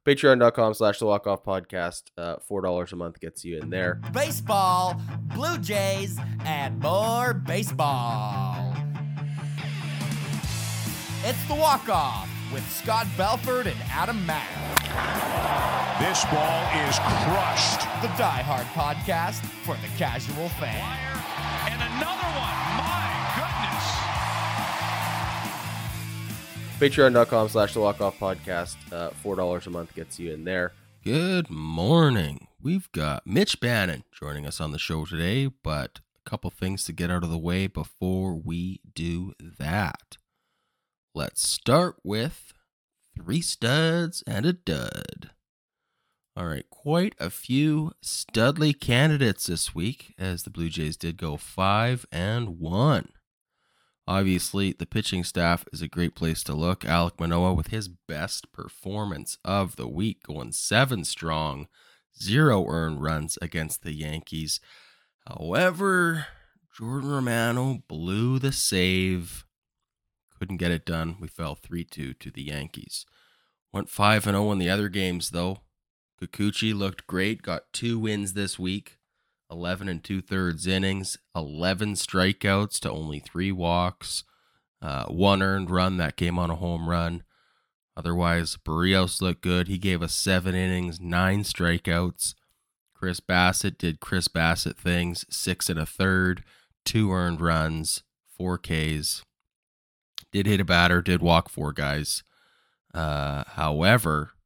Patreon.com/the Walk Off Podcast. $4 a month gets you in there. Baseball, Blue Jays, and more baseball. It's the Walk Off with Scott Belford and Adam Mack. This ball is crushed. The Die Hard podcast for the casual fan. And another one. My goodness. Patreon.com/the Walk Off Podcast. $4 a month gets you in there. Good morning. We've got Mitch Bannon joining us on the show today, but a couple things to get out of the way before we do that. Let's start with 3 studs and a dud. All right, quite a few Studley candidates this week, as the Blue Jays did go 5-1. Obviously, the pitching staff is a great place to look. Alek Manoah with his best performance of the week, going 7 strong, 0 earned runs against the Yankees. However, Jordan Romano blew the save. Couldn't get it done. We fell 3-2 to the Yankees. Went 5-0 in the other games, though. Kikuchi looked great, got 2 wins this week, 11 2/3 innings, 11 strikeouts to only 3 walks, 1 earned run that came on a home run. Otherwise, Barrios looked good. He gave us 7 innings, 9 strikeouts. Chris Bassett did Chris Bassett things, 6 1/3, 2 earned runs, 4 Ks. Did hit a batter, did walk 4 guys. However,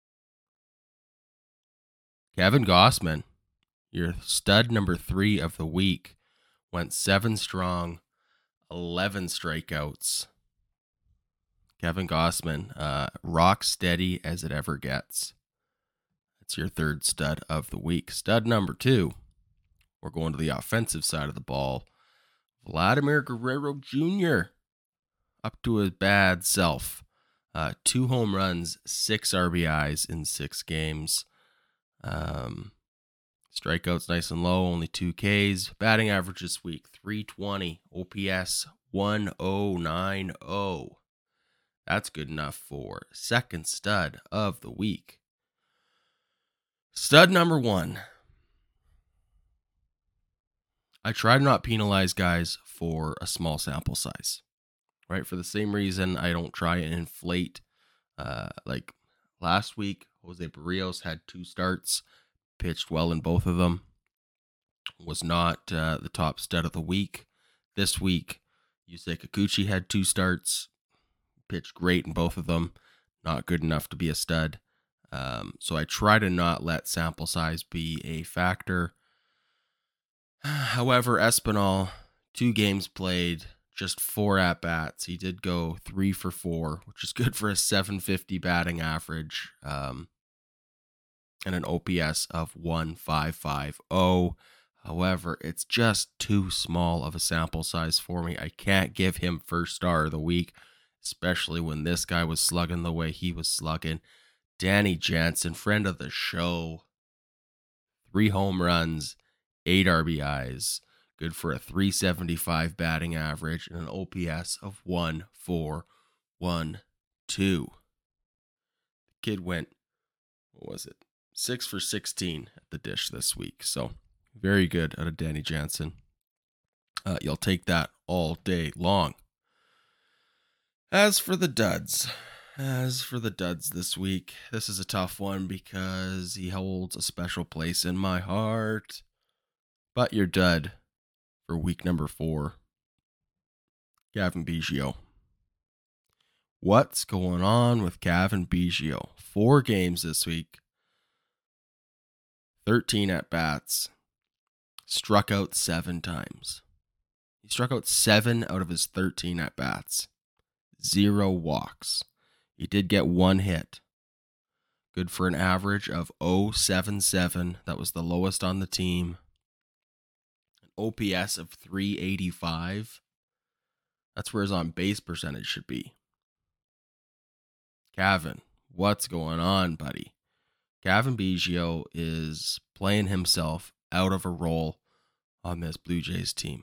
Kevin Gausman, your stud number 3 of the week, went 7 strong, 11 strikeouts. Kevin Gausman, rock steady as it ever gets. That's your 3rd stud of the week. Stud number 2, we're going to the offensive side of the ball. Vladimir Guerrero Jr., up to his bad self. 2 home runs, 6 RBIs in 6 games. Strikeouts nice and low, only 2 Ks. Batting average this week, .320. OPS, 1090. That's good enough for 2nd stud of the week. Stud number 1. I try to not penalize guys for a small sample size, right? For the same reason I don't try and inflate. Like last week, Jose Barrios had 2 starts, pitched well in both of them, was not the top stud of the week. This week, Yusei Kikuchi had 2 starts, pitched great in both of them, not good enough to be a stud. So I try to not let sample size be a factor. However, Espinal, 2 games played, just 4 at-bats. He did go 3 for 4, which is good for a .750 batting average, and an OPS of 1550. However, it's just too small of a sample size for me. I can't give him 1st star of the week, especially when this guy was slugging the way he was slugging. Danny Jansen, friend of the show, 3 home runs, 8 RBIs. Good for a .375 batting average and an OPS of 1412. The kid went, 6 for 16 at the dish this week. So very good out of Danny Jansen. You'll take that all day long. As for the duds this week, this is a tough one because he holds a special place in my heart. But your dud for week number 4, Cavan Biggio. What's going on with Cavan Biggio? 4 games this week, 13 at-bats, struck out 7 times. He struck out 7 out of his 13 at-bats, 0 walks. He did get 1 hit. Good for an average of .077. That was the lowest on the team. OPS of .385. That's where his on-base percentage should be. Cavan, what's going on, buddy? Cavan Biggio is playing himself out of a role on this Blue Jays team.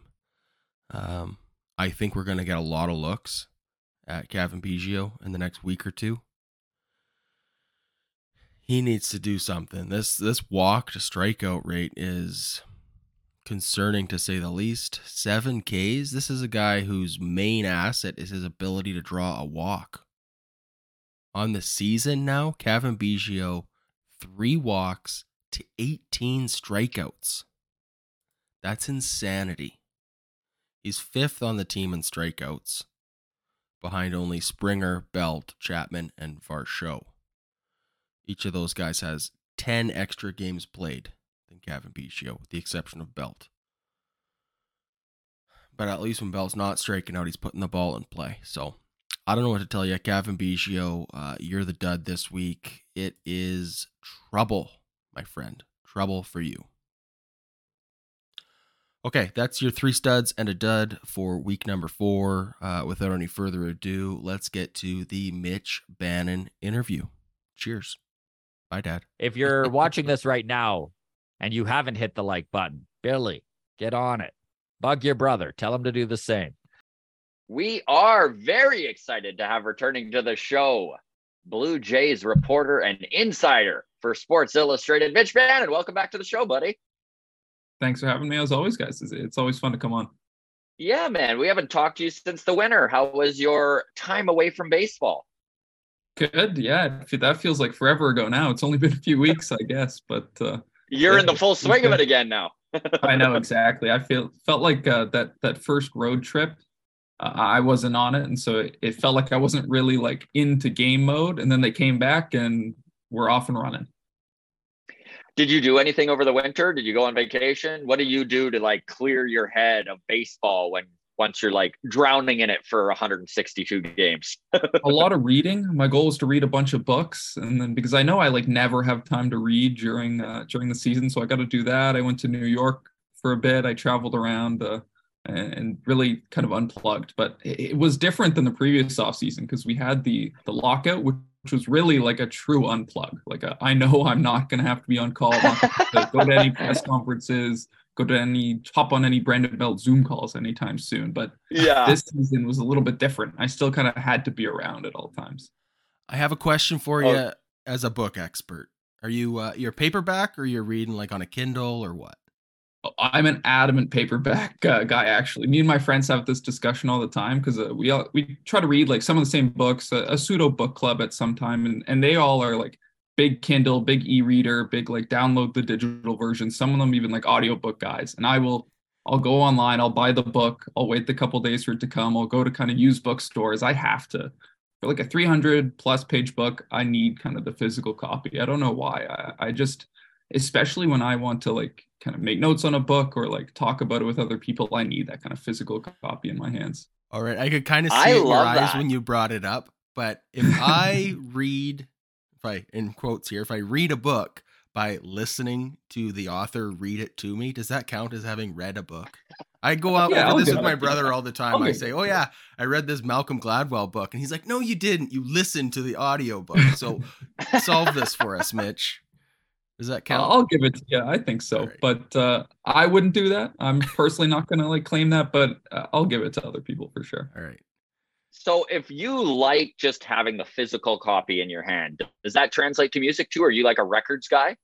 I think we're going to get a lot of looks at Cavan Biggio in the next week or two. He needs to do something. This walk to strikeout rate is concerning to say the least. 7 Ks. This is a guy whose main asset is his ability to draw a walk. On the season now, Cavan Biggio, 3 walks to 18 strikeouts. That's insanity. He's 5th on the team in strikeouts, behind only Springer, Belt, Chapman, and Varsho. Each of those guys has 10 extra games played than Cavan Biggio, with the exception of Belt. But at least when Belt's not striking out, he's putting the ball in play. So I don't know what to tell you. Cavan Biggio, you're the dud this week. It is trouble, my friend. Trouble for you. Okay, that's your 3 studs and a dud for week number 4. Without any further ado, let's get to the Mitch Bannon interview. Cheers. Bye, Dad. If you're watching this right now and you haven't hit the like button, Billy, get on it. Bug your brother. Tell him to do the same. We are very excited to have returning to the show Blue Jays reporter and insider for Sports Illustrated, Mitch Bannon. Welcome back to the show, buddy. Thanks for having me as always, guys. It's always fun to come on. Yeah, man. We haven't talked to you since the winter. How was your time away from baseball? Good. Yeah. That feels like forever ago now. It's only been a few weeks, I guess, but you're in the full swing of it again now. I know, exactly. I felt like that first road trip, I wasn't on it. And so it felt like I wasn't really like into game mode. And then they came back and we're off and running. Did you do anything over the winter? Did you go on vacation? What do you do to like clear your head of baseball once you're like drowning in it for 162 games? A lot of reading. My goal was to read a bunch of books, and then because I know I like never have time to read during the season, so I got to do that. I went to New York for a bit. I traveled around and really kind of unplugged. But it was different than the previous off season because we had the lockout, which was really like a true unplug. Like I know I'm not going to have to be on call, not to go to any press conferences, hop on any Brandon Belt Zoom calls anytime soon. But yeah, this season was a little bit different. I still kind of had to be around at all times. I have a question for you as a book expert. Are you you're paperback or you're reading like on a Kindle or what? I'm an adamant paperback guy, actually. Me and my friends have this discussion all the time because we try to read like some of the same books, a pseudo book club at some time, and they all are like big Kindle, big e-reader, big like download the digital version. Some of them even like audiobook guys. And I'll go online, I'll buy the book, I'll wait the couple days for it to come, I'll go to kind of used bookstores. I have to. For like a 300 plus page book, I need kind of the physical copy. I don't know why. I just, especially when I want to like kind of make notes on a book or like talk about it with other people, I need that kind of physical copy in my hands. All right. I could kind of see it in your eyes when you brought it up, but if I read, in quotes here, if I read a book by listening to the author read it to me, does that count as having read a book? I go out over this with my brother all the time. I say, oh yeah, I read this Malcolm Gladwell book. And he's like, no, you didn't. You listened to the audiobook. So solve this for us, Mitch. Does that count? I'll give it to you. I think so. Right. But I wouldn't do that. I'm personally not going to like claim that, but I'll give it to other people for sure. All right. So if you like just having the physical copy in your hand, does that translate to music too? Are you like a records guy?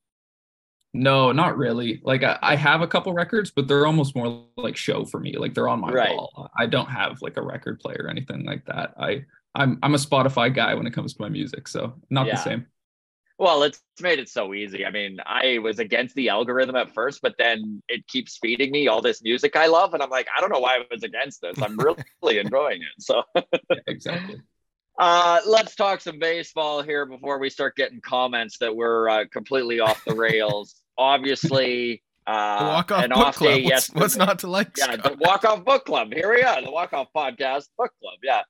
No, not really. Like I have a couple records, but they're almost more like show for me. Like they're on my wall. I don't have like a record player or anything like that. I'm a Spotify guy when it comes to my music, so not the same. Well, it's made it so easy. I mean, I was against the algorithm at first, but then it keeps feeding me all this music I love. And I'm like, I don't know why I was against this. I'm really enjoying it. So yeah, exactly. Let's talk some baseball here before we start getting comments that we're completely off the rails. Obviously, an off day yesterday. What's not to like? Yeah, the Walk-Off Book Club. Here we are, the Walk-Off Podcast Book Club. Yeah.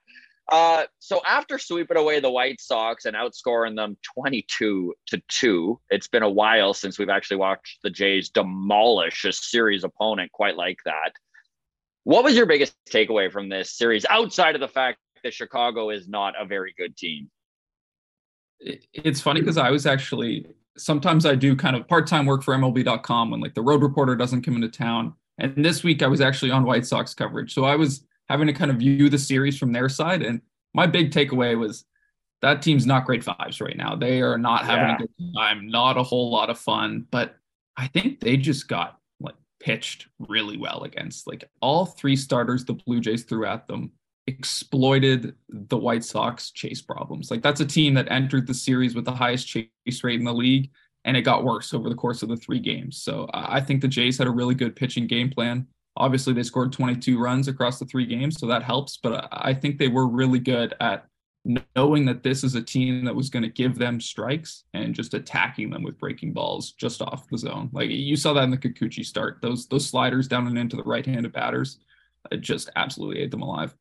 So after sweeping away the White Sox and outscoring them 22-2, it's been a while since we've actually watched the Jays demolish a series opponent quite like that. What was your biggest takeaway from this series outside of the fact that Chicago is not a very good team? It's funny because I was actually, sometimes I do kind of part-time work for MLB.com when like the road reporter doesn't come into town. And this week I was actually on White Sox coverage. So I was having to kind of view the series from their side. And my big takeaway was that team's not great vibes right now. They are not having a good time, not a whole lot of fun, but I think they just got like pitched really well against like all three starters the Blue Jays threw at them exploited the White Sox chase problems. Like that's a team that entered the series with the highest chase rate in the league, and it got worse over the course of the 3 games. So I think the Jays had a really good pitching game plan. Obviously, they scored 22 runs across the 3 games, so that helps. But I think they were really good at knowing that this is a team that was going to give them strikes and just attacking them with breaking balls just off the zone. Like you saw that in the Kikuchi start. Those sliders down and into the right-handed batters, it just absolutely ate them alive.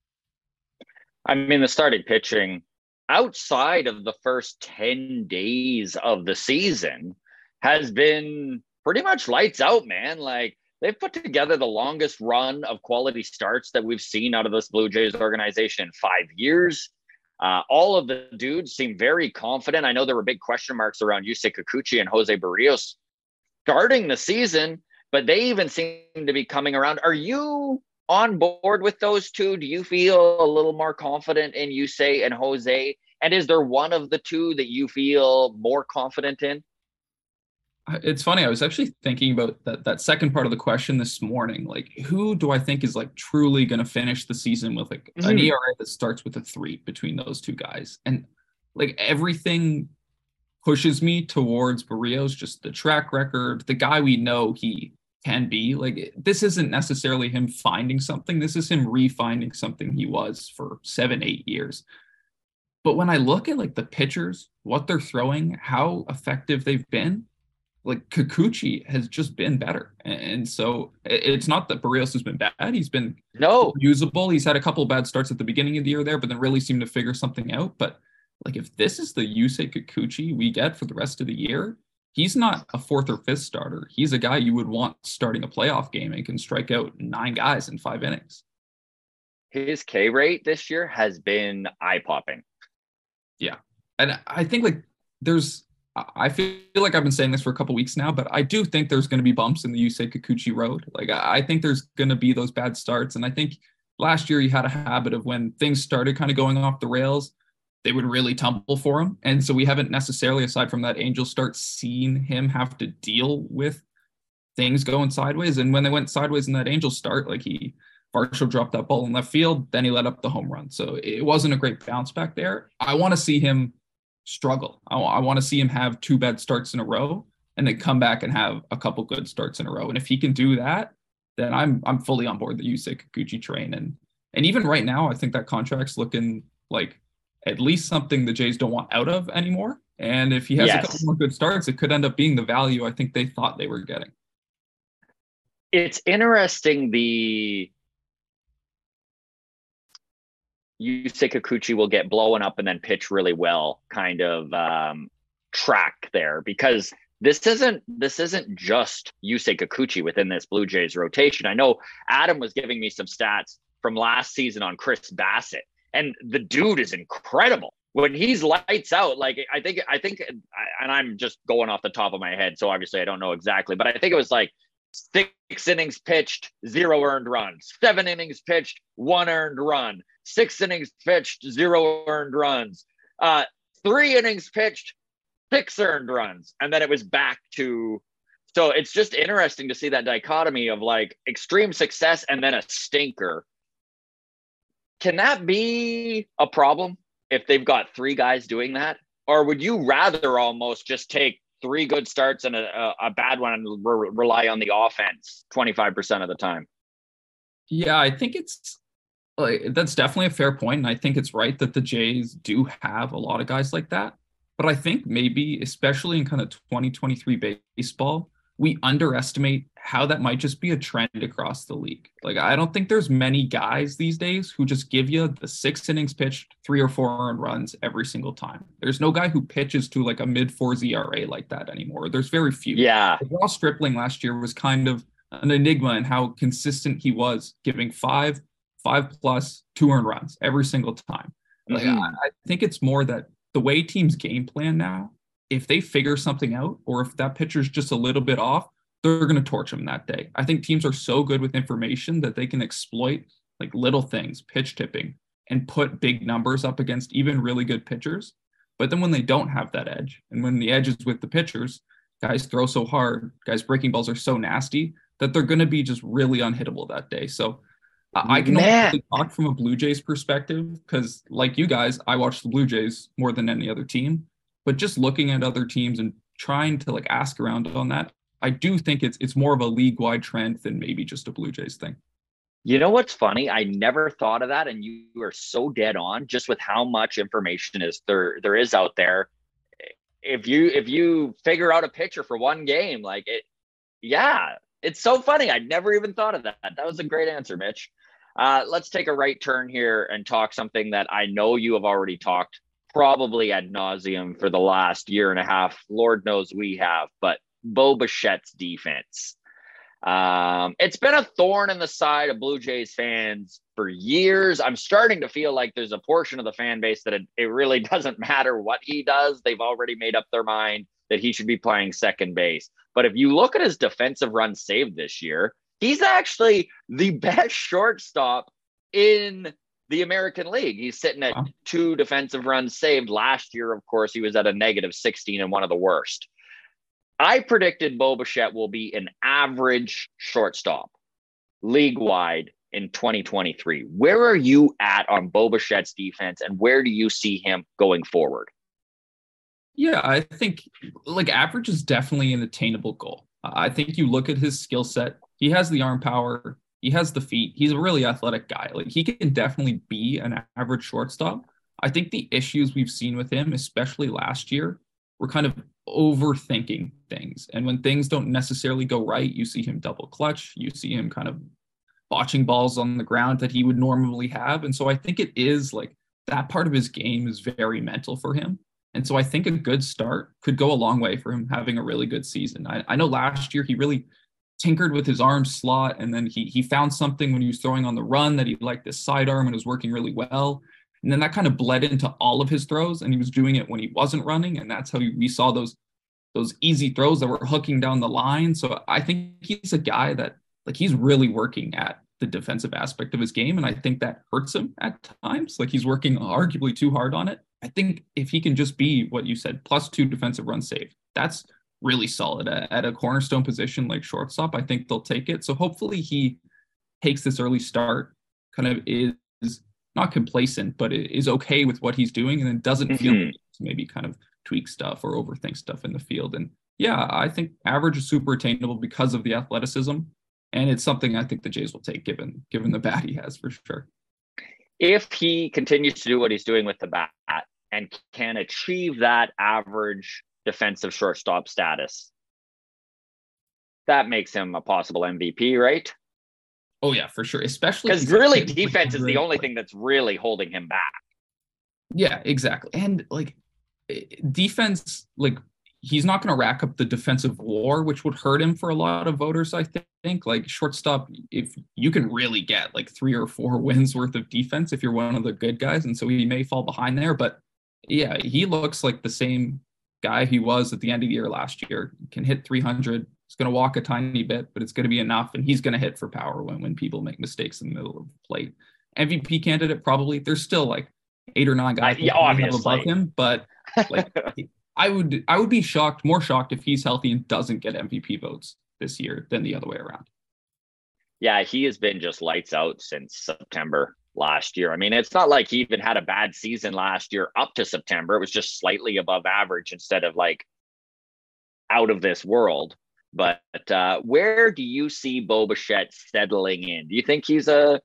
I mean, the starting pitching outside of the first 10 days of the season has been pretty much lights out, man. Like they've put together the longest run of quality starts that we've seen out of this Blue Jays organization in 5 years. All of the dudes seem very confident. I know there were big question marks around Yusei Kikuchi and Jose Barrios starting the season, but they even seem to be coming around. Are you on board with those two? Do you feel a little more confident in Yusei and Jose? And is there one of the two that you feel more confident in? It's funny. I was actually thinking about that second part of the question this morning. Like, who do I think is like truly going to finish the season with like an ERA that starts with a 3 between those two guys? And like everything pushes me towards Barrios, just the track record, the guy we know he can be. Like, this isn't necessarily him finding something. This is him refinding something he was for 7-8 years. But when I look at like the pitchers, what they're throwing, how effective they've been, like Kikuchi has just been better. And so it's not that Barrios has been bad. He's been usable. He's had a couple of bad starts at the beginning of the year there, but then really seemed to figure something out. But like, if this is the Yusei Kikuchi we get for the rest of the year, he's not a 4th or 5th starter. He's a guy you would want starting a playoff game and can strike out 9 guys in 5 innings. His K rate this year has been eye-popping. Yeah. And I think like I feel like I've been saying this for a couple weeks now, but I do think there's going to be bumps in the Yusei Kikuchi road. Like I think there's going to be those bad starts. And I think last year he had a habit of when things started kind of going off the rails, they would really tumble for him. And so we haven't necessarily, aside from that Angel start, seen him have to deal with things going sideways. And when they went sideways in that Angel start, like Varsho dropped that ball in left field, then he let up the home run. So it wasn't a great bounce back there. I want to see him struggle. I want to see him have 2 bad starts in a row and then come back and have a couple good starts in a row. And if he can do that, then I'm fully on board the Yusei Kikuchi train. And even right now, I think that contract's looking like at least something the Jays don't want out of anymore. And if he has a couple more good starts, it could end up being the value I think they thought they were getting. It's interesting, the Yusei Kikuchi will get blown up and then pitch really well kind of track there, because this isn't just Yusei Kikuchi within this Blue Jays rotation. I know Adam was giving me some stats from last season on Chris Bassett, and the dude is incredible when he's lights out. Like I think, and I'm just going off the top of my head, so obviously I don't know exactly, but I think it was like 6 innings pitched, 0 earned runs, 7 innings pitched, 1 earned run, 6 innings pitched, 0 earned runs, 3 innings pitched, 6 earned runs. And then it was back to, so it's just interesting to see that dichotomy of like extreme success and then a stinker. Can that be a problem if they've got 3 guys doing that? Or would you rather almost just take 3 good starts and a bad one and rely on the offense 25% of the time? Yeah, I think it's that's definitely a fair point. And I think it's right that the Jays do have a lot of guys like that. But I think maybe, especially in kind of 2023 baseball, we underestimate how that might just be a trend across the league. Like, I don't think there's many guys these days who just give you the 6 innings pitched, 3 or 4 earned runs every single time. There's no guy who pitches to like a mid-4s ERA like that anymore. There's very few. Yeah. Ross Stripling last year was kind of an enigma in how consistent he was, giving 5+ 2 earned runs every single time. Like, I think it's more that the way teams game plan now, if they figure something out, or if that pitcher's just a little bit off, they're going to torch him that day. I think teams are so good with information that they can exploit like little things, pitch tipping, and put big numbers up against even really good pitchers. But then when they don't have that edge, and when the edge is with the pitchers, guys throw so hard, guys breaking balls are so nasty that they're going to be just really unhittable that day. So I can only really talk from a Blue Jays perspective because, like you guys, I watch the Blue Jays more than any other team. But just looking at other teams and trying to like ask around on that, I do think it's more of a league-wide trend than maybe just a Blue Jays thing. You know what's funny? I never thought of that, and you are so dead on just with how much information there is out there. If you figure out a pitcher for one game, like it, yeah, it's so funny. I'd never even thought of that. That was a great answer, Mitch. Let's take a right turn here and talk something that I know you have already talked probably ad nauseum for the last year and a half. Lord knows we have, but Bo Bichette's defense. It's been a thorn in the side of Blue Jays fans for years. I'm starting to feel like there's a portion of the fan base that it really doesn't matter what he does. They've already made up their mind that he should be playing second base. But if you look at his defensive runs saved this year, he's actually the best shortstop in the American League. He's sitting at 2 defensive runs saved. Last year, of course, he was at a negative 16 and one of the worst. I predicted Bo Bichette will be an average shortstop league-wide in 2023. Where are you at on Bo Bichette's defense, and where do you see him going forward? Yeah, I think like average is definitely an attainable goal. I think you look at his skill set. He has the arm power. He has the feet. He's a really athletic guy. Like he can definitely be an average shortstop. I think the issues we've seen with him, especially last year, were kind of overthinking things. And when things don't necessarily go right, you see him double clutch. You see him kind of botching balls on the ground that he would normally have. And so I think it is like that part of his game is very mental for him. And so I think a good start could go a long way for him having a really good season. I know last year he really tinkered with his arm slot, and then he found something when he was throwing on the run that he liked this sidearm and was working really well. And then that kind of bled into all of his throws, and he was doing it when he wasn't running. And that's how we saw those easy throws that were hooking down the line. So I think he's a guy that like he's really working at the defensive aspect of his game. And I think that hurts him at times. Like he's working arguably too hard on it. I think if he can just be what you said, +2 defensive runs saved, that's really solid at a cornerstone position like shortstop. I think they'll take it. So hopefully he takes this early start, kind of is not complacent, but is okay with what he's doing, and then doesn't feel like maybe kind of tweak stuff or overthink stuff in the field. And yeah, I think average is super attainable because of the athleticism, and it's something I think the Jays will take given the bat he has for sure. If he continues to do what he's doing with the bat and can achieve that average defensive shortstop status, that makes him a possible MVP, right? Oh yeah, for sure. Especially because really defense is the only thing that's really holding him back. Yeah, exactly. And like defense, like he's not going to rack up the defensive WAR, which would hurt him for a lot of voters. I think like shortstop, if you can really get like 3 or 4 wins worth of defense, if you're one of the good guys. And so he may fall behind there, but yeah, he looks like the same guy he was at the end of the year last year. Can hit 300. He's going to walk a tiny bit, but it's going to be enough. And he's going to hit for power when people make mistakes in the middle of the plate. MVP candidate, probably. There's still like 8 or 9 guys obviously above him, but like I would be more shocked if he's healthy and doesn't get MVP votes this year than the other way around. Yeah, he has been just lights out since September last year. I mean, it's not like he even had a bad season last year up to September. It was just slightly above average instead of like out of this world. But where do you see Bo Bichette settling in? Do you think he's a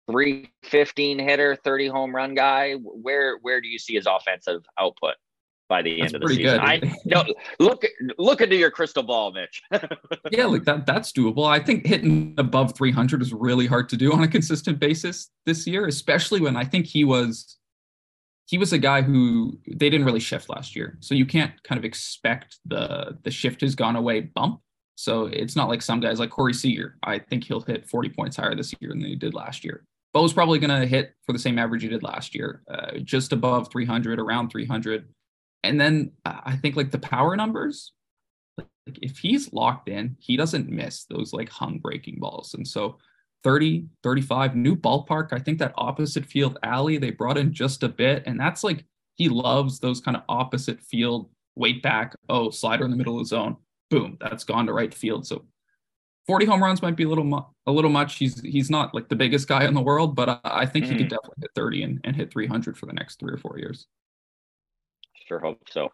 315 hitter, 30 home run guy? Where do you see his offensive output by the end of the season? I know. Look into your crystal ball, Mitch. Yeah, like that's doable. I think hitting above 300 is really hard to do on a consistent basis this year, especially when I think he was a guy who they didn't really shift last year. So you can't kind of expect the shift has gone away bump. So it's not like some guys like Corey Seager. I think he'll hit 40 points higher this year than he did last year. Bo's probably going to hit for the same average he did last year, just above 300, around 300. And then I think like the power numbers, like if he's locked in, he doesn't miss those like hung breaking balls. And so 30, 35, new ballpark. I think that opposite field alley, they brought in just a bit. And that's like, he loves those kind of opposite field, weight back, slider in the middle of the zone. Boom, that's gone to right field. So 40 home runs might be a little much. He's not like the biggest guy in the world, but I think he could definitely hit 30 and hit 300 for the next 3 or 4 years. Sure hope so.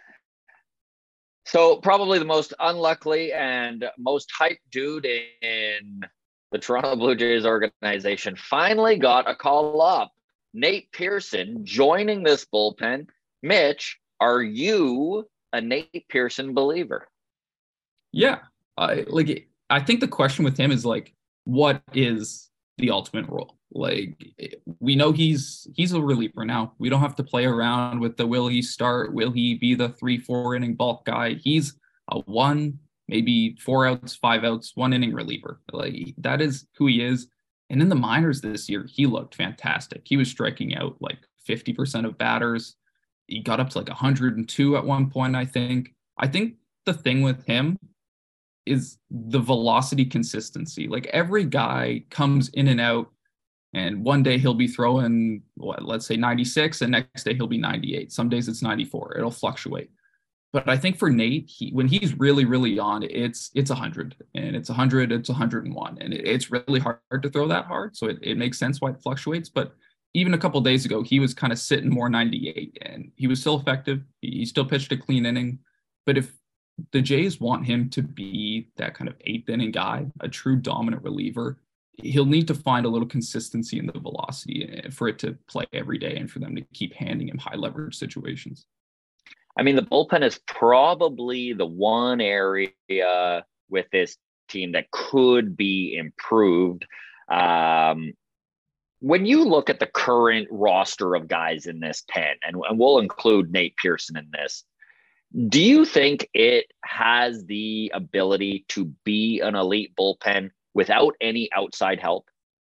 So probably the most unlucky and most hyped dude in the Toronto Blue Jays organization finally got a call up. Nate Pearson joining this bullpen. Mitch, are you a Nate Pearson believer? Yeah. I think the question with him is like, what is the ultimate role? Like, we know he's a reliever now. We don't have to play around with will he start? Will he be the 3-4 inning bulk guy? He's a 1, maybe 4 outs, 5 outs, 1 inning reliever. Like, that is who he is. And in the minors this year, he looked fantastic. He was striking out like 50% of batters. He got up to like 102 at one point, I think. I think the thing with him is the velocity consistency. Like, every guy comes in and out, and one day he'll be throwing, let's say 96, and next day he'll be 98. Some days it's 94. It'll fluctuate. But I think for Nate, when he's really, really on, it's 100, and it's 100, it's 101, and it's really hard to throw that hard. So it makes sense why it fluctuates. But even a couple of days ago, he was kind of sitting more 98, and he was still effective. He still pitched a clean inning. But if the Jays want him to be that kind of 8th inning guy, a true dominant reliever, he'll need to find a little consistency in the velocity for it to play every day and for them to keep handing him high leverage situations. I mean, the bullpen is probably the one area with this team that could be improved. When you look at the current roster of guys in this pen, and we'll include Nate Pearson in this, do you think it has the ability to be an elite bullpen without any outside help?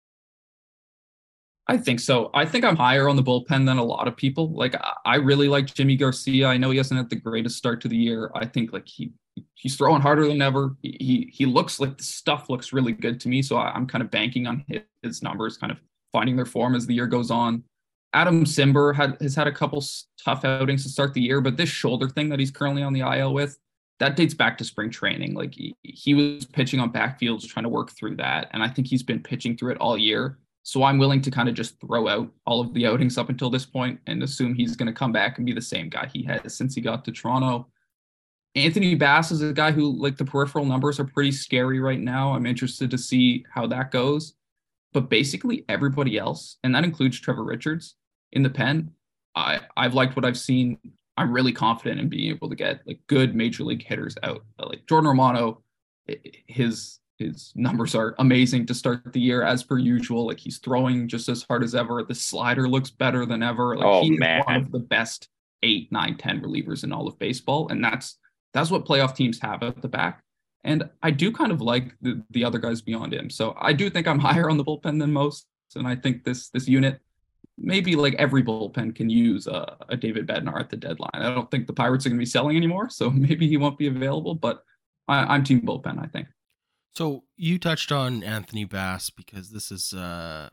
I think so. I think I'm higher on the bullpen than a lot of people. Like, I really like Jimmy Garcia. I know he hasn't had the greatest start to the year. I think like he's throwing harder than ever. He looks like the stuff looks really good to me. So I'm kind of banking on his numbers kind of finding their form as the year goes on. Adam Simber has had a couple tough outings to start the year, but this shoulder thing that he's currently on the IL with, that dates back to spring training. Like, he was pitching on backfields trying to work through that. And I think he's been pitching through it all year. So I'm willing to kind of just throw out all of the outings up until this point and assume he's going to come back and be the same guy he has since he got to Toronto. Anthony Bass is a guy who, like, the peripheral numbers are pretty scary right now. I'm interested to see how that goes. But basically everybody else, and that includes Trevor Richards in the pen, I've liked what I've seen. I'm really confident in being able to get like good major league hitters out. Like Jordan Romano, his numbers are amazing to start the year as per usual. Like, he's throwing just as hard as ever. The slider looks better than ever. Like, he's one of the best 8, 9, 10 relievers in all of baseball. And that's what playoff teams have at the back. And I do kind of like the other guys beyond him. So I do think I'm higher on the bullpen than most. And I think this unit, maybe like every bullpen can use a David Bednar at the deadline. I don't think the Pirates are going to be selling anymore, so maybe he won't be available, but I'm team bullpen, I think. So you touched on Anthony Bass because this is a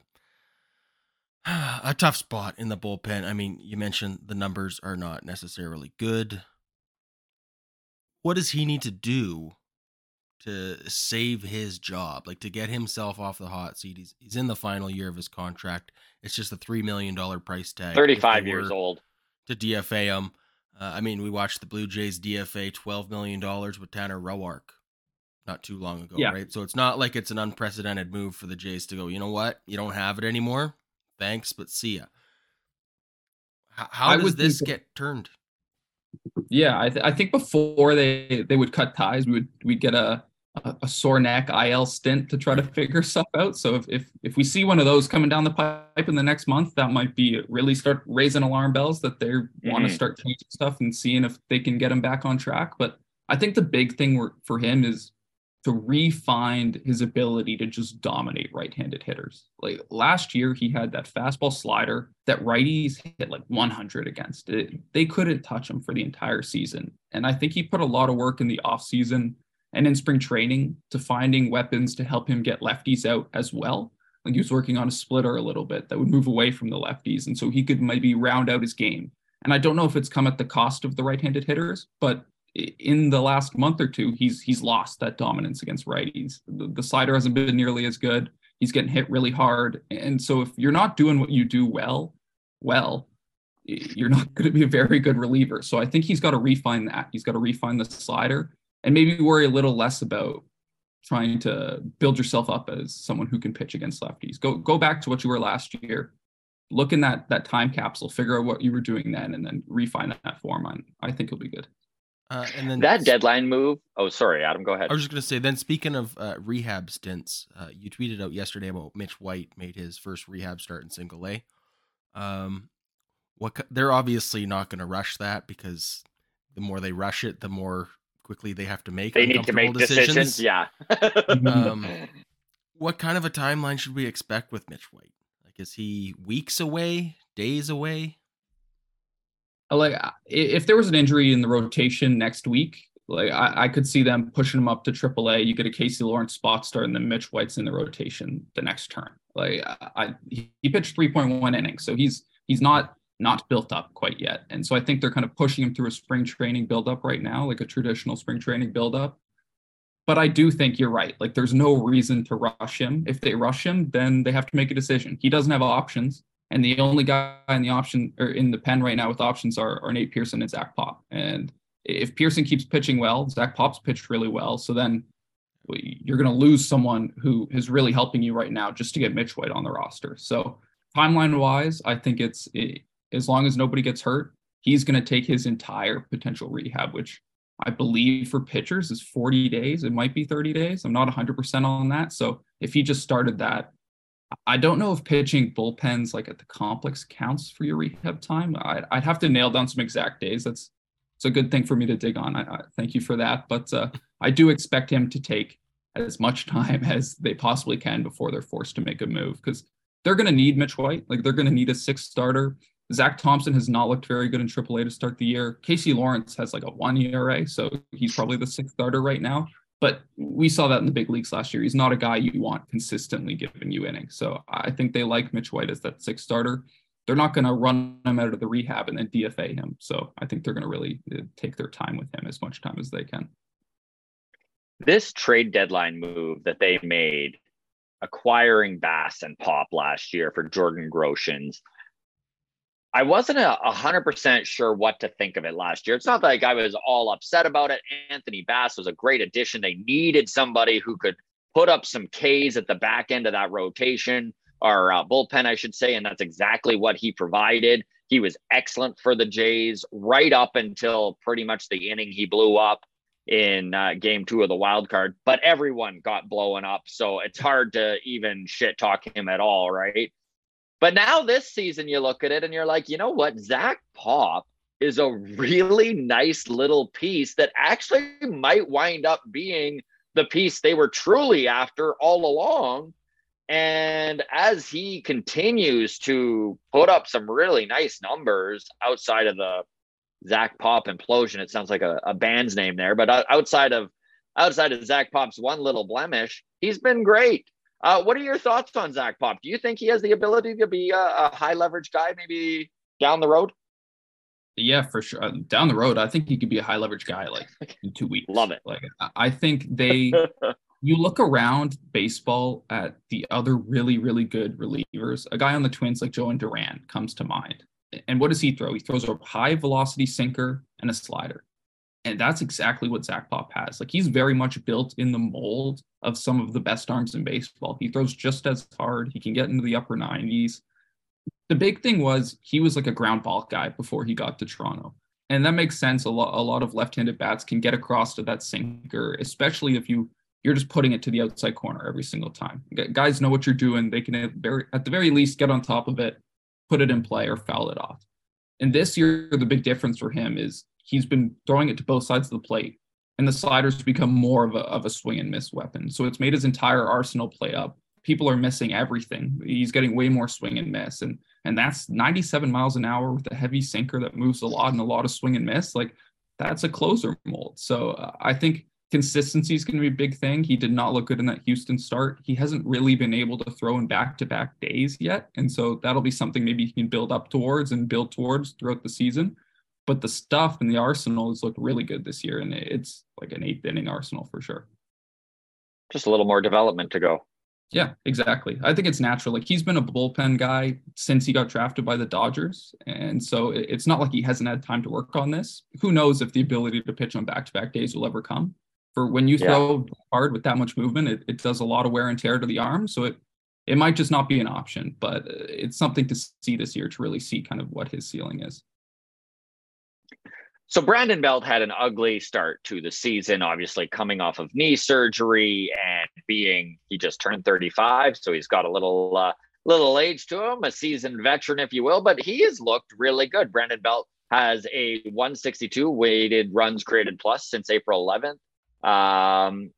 tough spot in the bullpen. I mean, you mentioned the numbers are not necessarily good. What does he need to do to save his job, like to get himself off the hot seat? He's in the final year of his contract. It's just a $3 million price tag. 35 years old. To DFA him. I mean, we watched the Blue Jays DFA $12 million with Tanner Roark not too long ago, right? So it's not like it's an unprecedented move for the Jays to go, you know what? You don't have it anymore. Thanks, but see ya. How does this get turned? Yeah, I think before they would cut ties, we'd get a sore neck IL stint to try to figure stuff out. So if we see one of those coming down the pipe in the next month, that might be really start raising alarm bells that they want to start changing stuff and seeing if they can get him back on track. But I think the big thing for him is to re-find his ability to just dominate right-handed hitters. Like last year, he had that fastball slider that righties hit like 100 against. They couldn't touch him for the entire season. And I think he put a lot of work in the offseason and in spring training to finding weapons to help him get lefties out as well. Like he was working on a splitter a little bit that would move away from the lefties. And so he could maybe round out his game. And I don't know if it's come at the cost of the right-handed hitters, but in the last month or two, he's lost that dominance against righties. The slider hasn't been nearly as good. He's getting hit really hard. And so if you're not doing what you do well, you're not going to be a very good reliever. So I think he's got to refine that. He's got to refine the slider and maybe worry a little less about trying to build yourself up as someone who can pitch against lefties. Go back to what you were last year. Look in that time capsule, figure out what you were doing then, and then refine that form. I think it'll be good. And then that deadline move. Oh, sorry, Adam, go ahead. I was just going to say, then speaking of rehab stints, you tweeted out yesterday about Mitch White made his first rehab start in single A. They're obviously not going to rush that because the more they rush it, the more quickly they have to make decisions. Yeah. What kind of a timeline should we expect with Mitch White? Like, is he weeks away, days away? Like, if there was an injury in the rotation next week, like I could see them pushing him up to AAA. You get a Casey Lawrence spot start, and then Mitch White's in the rotation the next turn. Like he pitched 3.1 innings, so he's not built up quite yet. And so I think they're kind of pushing him through a spring training buildup right now, like a traditional spring training buildup. But I do think you're right. Like, there's no reason to rush him. If they rush him, then they have to make a decision. He doesn't have options. And the only guy in the option or in the pen right now with options are Nate Pearson and Zach Pop. And if Pearson keeps pitching well, Zach Pop's pitched really well. So then you're going to lose someone who is really helping you right now just to get Mitch White on the roster. So timeline wise, I think it's as long as nobody gets hurt, he's going to take his entire potential rehab, which I believe for pitchers is 40 days. It might be 30 days. I'm not 100% on that. So if he just started that, I don't know if pitching bullpens like at the complex counts for your rehab time. I'd have to nail down some exact days. It's a good thing for me to dig on. I thank you for that. But I do expect him to take as much time as they possibly can before they're forced to make a move, because they're going to need Mitch White. Like, they're going to need a sixth starter. Zach Thompson has not looked very good in AAA to start the year. Casey Lawrence has like a 1 ERA, so he's probably the sixth starter right now. But we saw that in the big leagues last year. He's not a guy you want consistently giving you innings. So I think they like Mitch White as that sixth starter. They're not going to run him out of the rehab and then DFA him. So I think they're going to really take their time with him, as much time as they can. This trade deadline move that they made, acquiring Bass and Pop last year for Jordan Groshans, I wasn't 100% sure what to think of it last year. It's not like I was all upset about it. Anthony Bass was a great addition. They needed somebody who could put up some Ks at the back end of that rotation, or bullpen, I should say, and that's exactly what he provided. He was excellent for the Jays right up until pretty much the inning he blew up in game 2 of the wild card. But everyone got blown up, so it's hard to even shit talk him at all, right? But now this season, you look at it and you're like, you know what? Zach Pop is a really nice little piece that actually might wind up being the piece they were truly after all along. And as he continues to put up some really nice numbers outside of the Zach Pop implosion, it sounds like a band's name there, but outside of Zach Pop's one little blemish, he's been great. What are your thoughts on Zach Pop? Do you think he has the ability to be a high leverage guy maybe down the road? Yeah, for sure. Down the road, I think he could be a high leverage guy like in 2 weeks. Love it. Like, I think you look around baseball at the other really, really good relievers. A guy on the Twins like Joan Duran comes to mind. And what does he throw? He throws a high velocity sinker and a slider. And that's exactly what Zach Pop has. Like, he's very much built in the mold of some of the best arms in baseball. He throws just as hard. He can get into the upper 90s. The big thing was he was like a ground ball guy before he got to Toronto. And that makes sense. A lot of left-handed bats can get across to that sinker, especially if you're just putting it to the outside corner every single time. Guys know what you're doing. They can at the very least get on top of it, put it in play, or foul it off. And this year, the big difference for him is he's been throwing it to both sides of the plate, and the slider's become more of a swing and miss weapon. So it's made his entire arsenal play up. People are missing everything. He's getting way more swing and miss. And that's 97 miles an hour with a heavy sinker that moves a lot and a lot of swing and miss. Like, that's a closer mold. So I think consistency is going to be a big thing. He did not look good in that Houston start. He hasn't really been able to throw in back-to-back days yet. And so that'll be something maybe he can build towards throughout the season. But the stuff in the arsenal has looked really good this year. And it's like an 8th inning arsenal for sure. Just a little more development to go. Yeah, exactly. I think it's natural. Like, he's been a bullpen guy since he got drafted by the Dodgers. And so it's not like he hasn't had time to work on this. Who knows if the ability to pitch on back-to-back days will ever come. For when you throw hard with that much movement, it does a lot of wear and tear to the arm. So it might just not be an option, but it's something to see this year to really see kind of what his ceiling is. So Brandon Belt had an ugly start to the season, obviously coming off of knee surgery and he just turned 35. So he's got a little age to him, a seasoned veteran, if you will, but he has looked really good. Brandon Belt has a 162 weighted runs created plus since April 11th.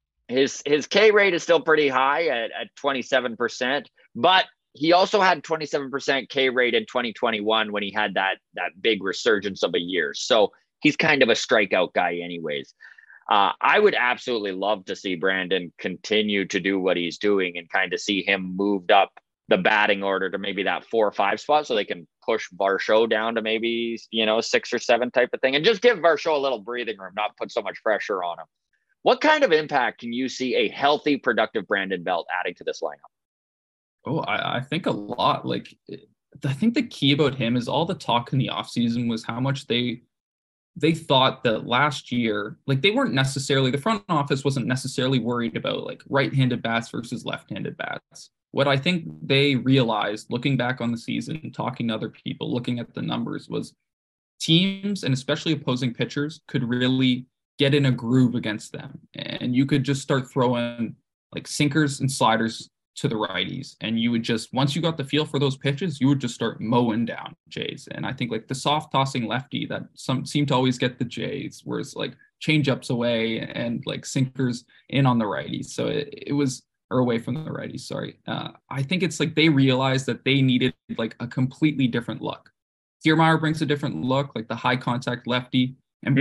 His K rate is still pretty high at 27%, but he also had 27% K rate in 2021 when he had that big resurgence of a year. So he's kind of a strikeout guy anyways. I would absolutely love to see Brandon continue to do what he's doing and kind of see him moved up the batting order to maybe that 4 or 5 spot so they can push Varsho down to maybe, 6 or 7 type of thing and just give Varsho a little breathing room, not put so much pressure on him. What kind of impact can you see a healthy, productive Brandon Belt adding to this lineup? Oh, I think a lot. Like, I think the key about him is all the talk in the offseason was how much they thought that last year, like, they weren't necessarily, the front office wasn't necessarily worried about like right-handed bats versus left-handed bats. What I think they realized looking back on the season, talking to other people, looking at the numbers, was teams and especially opposing pitchers could really get in a groove against them. And you could just start throwing like sinkers and sliders to the righties. And you would just, once you got the feel for those pitches, you would just start mowing down Jays. And I think like the soft tossing lefty that some seem to always get the Jays, whereas like change ups away and like sinkers in on the righties. So it was, or away from the righties, sorry. I think it's like they realized that they needed like a completely different look. Kiermaier brings a different look, like the high contact lefty, and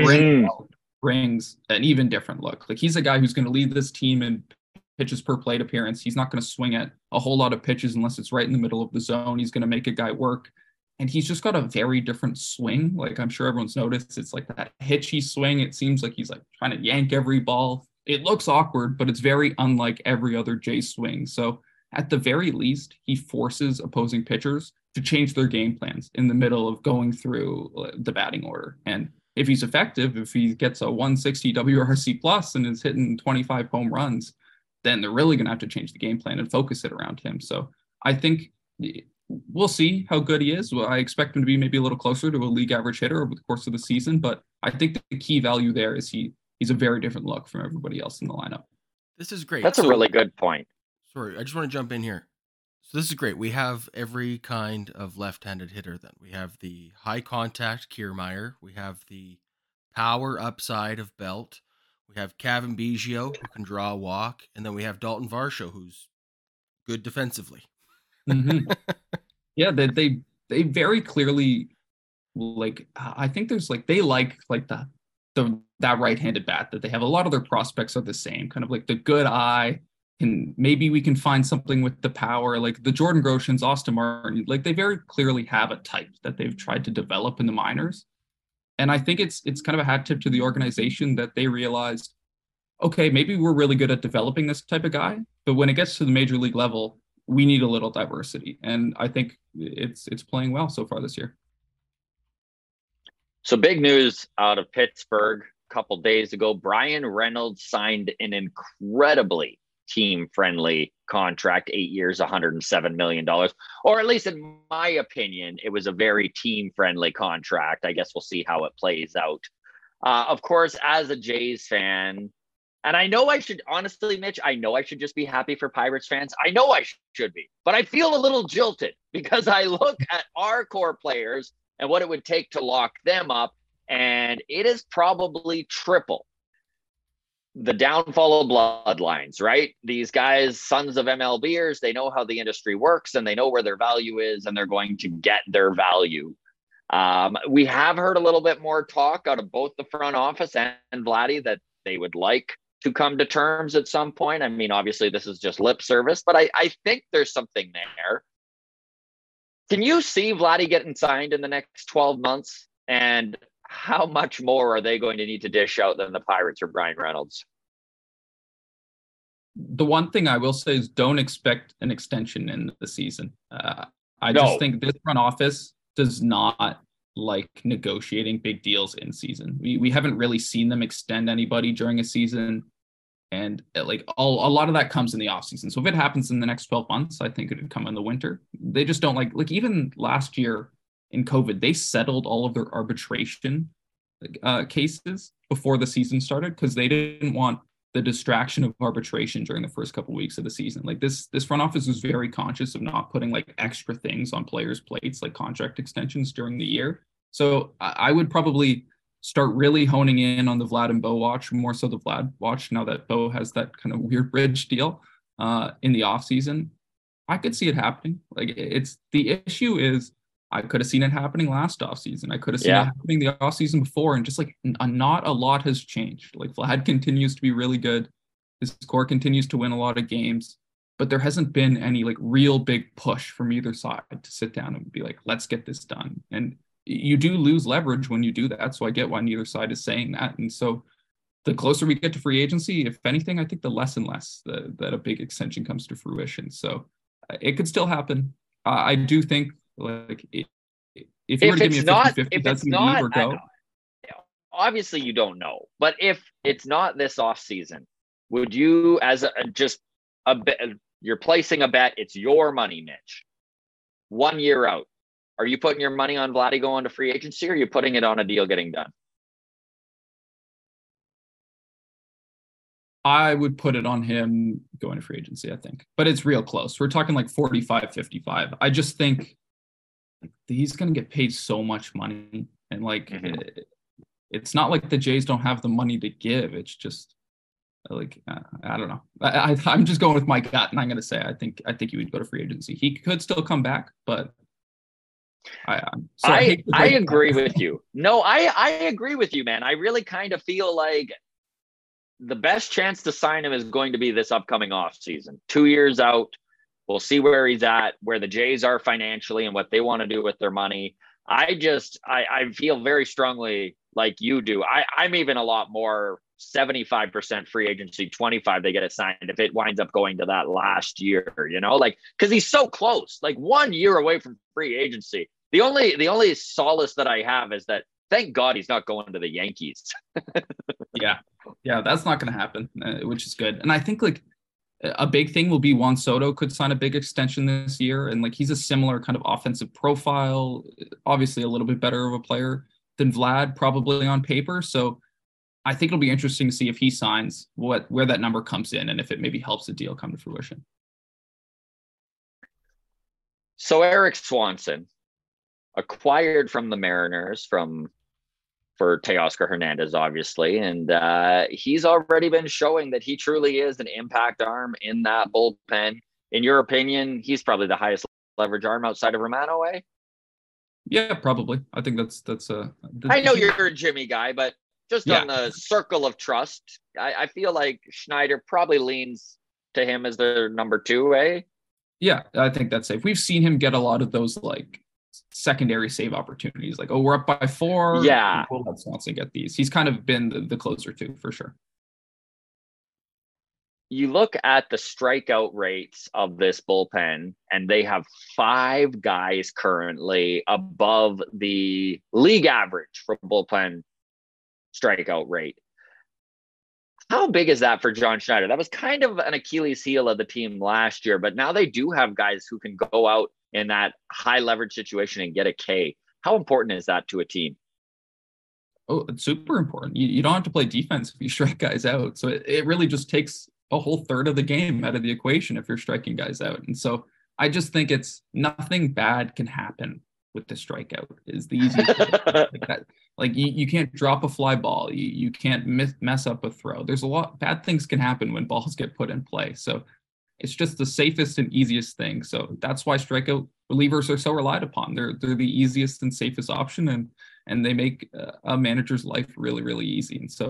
brings an even different look. Like, he's a guy who's going to lead this team in pitches per plate appearance. He's not going to swing at a whole lot of pitches unless it's right in the middle of the zone. He's going to make a guy work. And he's just got a very different swing. Like, I'm sure everyone's noticed, it's like that hitchy swing. It seems like he's like trying to yank every ball. It looks awkward, but it's very unlike every other Jay swing. So at the very least, he forces opposing pitchers to change their game plans in the middle of going through the batting order. And if he's effective, if he gets a 160 WRC plus and is hitting 25 home runs, then they're really going to have to change the game plan and focus it around him. So I think we'll see how good he is. Well, I expect him to be maybe a little closer to a league average hitter over the course of the season, but I think the key value there is he's a very different look from everybody else in the lineup. This is great. That's a really good point. Sorry, I just want to jump in here. So this is great. We have every kind of left-handed hitter then. We have the high contact Kiermaier. We have the power upside of Belt. We have Kevin Biggio, who can draw a walk. And then we have Dalton Varsho, who's good defensively. Mm-hmm. Yeah, they very clearly, like, I think there's like, they like that right-handed bat that they have. A lot of their prospects are the same, kind of like the good eye. And maybe we can find something with the power, like the Jordan Groshans, Austin Martin. Like, they very clearly have a type that they've tried to develop in the minors. And I think it's kind of a hat tip to the organization that they realized, okay, maybe we're really good at developing this type of guy, but when it gets to the major league level, we need a little diversity. And I think it's playing well so far this year. So big news out of Pittsburgh a couple days ago. Brian Reynolds signed an incredibly team-friendly contract, 8 years, $107 million, or at least in my opinion, it was a very team-friendly contract. I guess we'll see how it plays out. Of course, as a Jays fan, and I know I should, honestly, Mitch, I know I should just be happy for Pirates fans. I know I should be, but I feel a little jilted because I look at our core players and what it would take to lock them up, and it is probably triple the downfall of bloodlines, right? These guys, sons of MLBers, they know how the industry works and they know where their value is, and they're going to get their value. We have heard a little bit more talk out of both the front office and Vladdy that they would like to come to terms at some point. I mean, obviously this is just lip service, but I think there's something there. Can you see Vladdy getting signed in the next 12 months? And how much more are they going to need to dish out than the Pirates or Brian Reynolds? The one thing I will say is don't expect an extension in the season. Just think this front office does not like negotiating big deals in season. We haven't really seen them extend anybody during a season. And like a lot of that comes in the offseason. So if it happens in the next 12 months, I think it would come in the winter. They just don't like even last year in COVID, they settled all of their arbitration cases before the season started because they didn't want the distraction of arbitration during the first couple of weeks of the season. Like this front office was very conscious of not putting like extra things on players' plates, like contract extensions during the year. So I would probably start really honing in on the Vlad and Bo watch, more so the Vlad watch, now that Bo has that kind of weird bridge deal in the offseason. I could see it happening. Like it's the issue is I could have seen it happening last offseason. I could have seen it happening the offseason before, and just like not a lot has changed. Like Vlad continues to be really good. His core continues to win a lot of games, but there hasn't been any like real big push from either side to sit down and be like, let's get this done. And you do lose leverage when you do that. So I get why neither side is saying that. And so the closer we get to free agency, if anything, I think the less and less that a big extension comes to fruition. So it could still happen. I do think like if you were to give me a 50-50, that's leave or go. Obviously you don't know, but if it's not this off season, would you, as a bet, you're placing a bet, it's your money, Mitch, 1 year out, are you putting your money on Vladdy going to free agency, or are you putting it on a deal getting done? I would put it on him going to free agency, I think. But it's real close. We're talking like 45-55. I just think he's going to get paid so much money. And like, it's not like the Jays don't have the money to give. It's just like, I don't know. I'm just going with my gut, and I'm going to say, I think he would go to free agency. He could still come back, but I agree with you. No, I agree with you, man. I really kind of feel like the best chance to sign him is going to be this upcoming off season. 2 years out, we'll see where he's at, where the Jays are financially and what they want to do with their money. I feel very strongly like you do. I'm even a lot more 75% free agency, 25 they get it signed if it winds up going to that last year, like, because he's so close, like 1 year away from free agency. The only solace that I have is that thank God he's not going to the Yankees. Yeah, that's not going to happen, which is good. And I think like a big thing will be Juan Soto could sign a big extension this year. And like, he's a similar kind of offensive profile, obviously a little bit better of a player than Vlad probably on paper. So I think it'll be interesting to see if he signs where that number comes in and if it maybe helps the deal come to fruition. So Erik Swanson, acquired from the Mariners for Teoscar Hernandez, obviously. And he's already been showing that he truly is an impact arm in that bullpen. In your opinion, he's probably the highest leverage arm outside of Romano, eh? Yeah, probably. I think that's I know you're a Jimmy guy, but just on the circle of trust, I feel like Schneider probably leans to him as their number two, eh? Yeah, I think that's safe. We've seen him get a lot of those like secondary save opportunities, like, we're up by 4. Yeah, we'll let Swanson get these. He's kind of been the closer too, for sure. You look at the strikeout rates of this bullpen, and they have 5 guys currently above the league average for bullpen strikeout rate. How big is that for John Schneider? That was kind of an Achilles heel of the team last year, but now they do have guys who can go out in that high leverage situation and get a K. How important is that to a team? Oh, it's super important. You don't have to play defense if you strike guys out. So it really just takes a whole third of the game out of the equation if you're striking guys out. And so I just think it's nothing bad can happen with the strikeout is the easiest way. Like that. Like you can't drop a fly ball. You can't mess up a throw. There's a lot bad things can happen when balls get put in play. So it's just the safest and easiest thing. So that's why strikeout relievers are so relied upon. They're the easiest and safest option, and they make a manager's life really, really easy. And so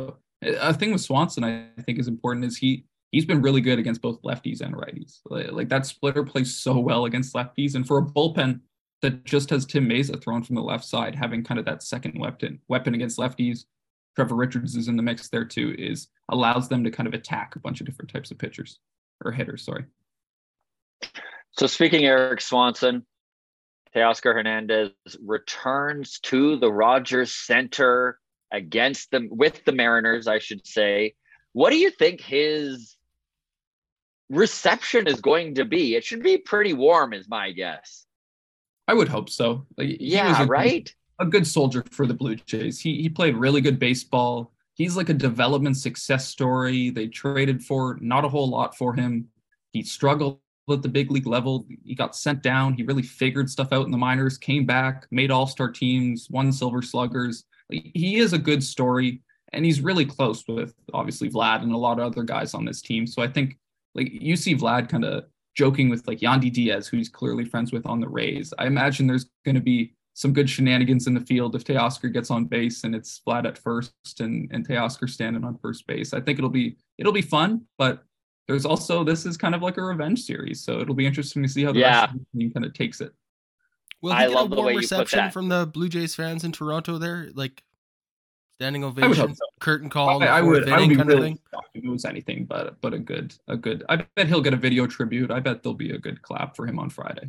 A thing with Swanson I think is important is he's been really good against both lefties and righties. Like that splitter plays so well against lefties, and for a bullpen that just has Tim Mesa thrown from the left side, having kind of that second weapon against lefties. Trevor Richards is in the mix there too, allows them to kind of attack a bunch of different types of pitchers or hitters, sorry. So speaking of Erik Swanson, Teoscar Hernandez returns to the Rogers Center with the Mariners, I should say. What do you think his reception is going to be? It should be pretty warm, is my guess. I would hope so. Right? A good soldier for the Blue Jays. He played really good baseball. He's like a development success story. They traded for not a whole lot for him. He struggled at the big league level. He got sent down. He really figured stuff out in the minors, came back, made all-star teams, won Silver Sluggers. He is a good story, and he's really close with obviously Vlad and a lot of other guys on this team. So I think you see Vlad kind of joking with Yandy Diaz, who he's clearly friends with on the Rays. I imagine there's going to be some good shenanigans in the field if Teoscar gets on base and it's Vlad at first and Teoscar standing on first base. I think it'll be fun, but there's also, this is kind of like a revenge series. So it'll be interesting to see how the rest of the team kind of takes it. Will he get a warm reception from the Blue Jays fans in Toronto there? Like standing ovation, so. Curtain call, I would be really shocked if it was anything but a good. I bet he'll get a video tribute. I bet there'll be a good clap for him on Friday.